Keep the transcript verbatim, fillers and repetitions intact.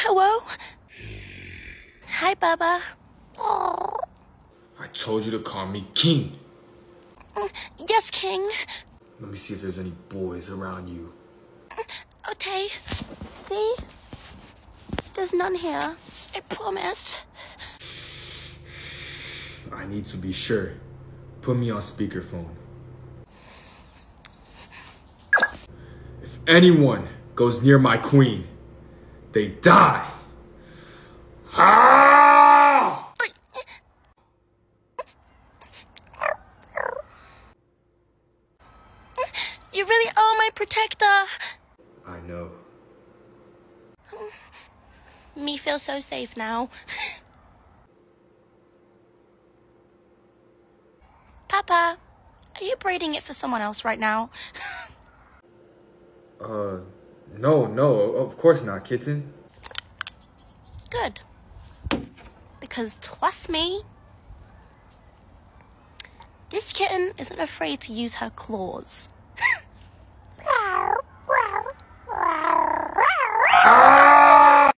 hello? Hi, Bubba. Oh. I told you to call me King. Yes, King. Let me see if there's any boys around you. Okay. See? There's none here. I promise. I need to be sure. Put me on speakerphone. If anyone goes near my queen, they die. Ah! You really are my protector. I know. Me feel so safe now. Papa, are you braiding it for someone else right now? Uh, no, no, of course not, kitten. Good. Because trust me, this kitten isn't afraid to use her claws.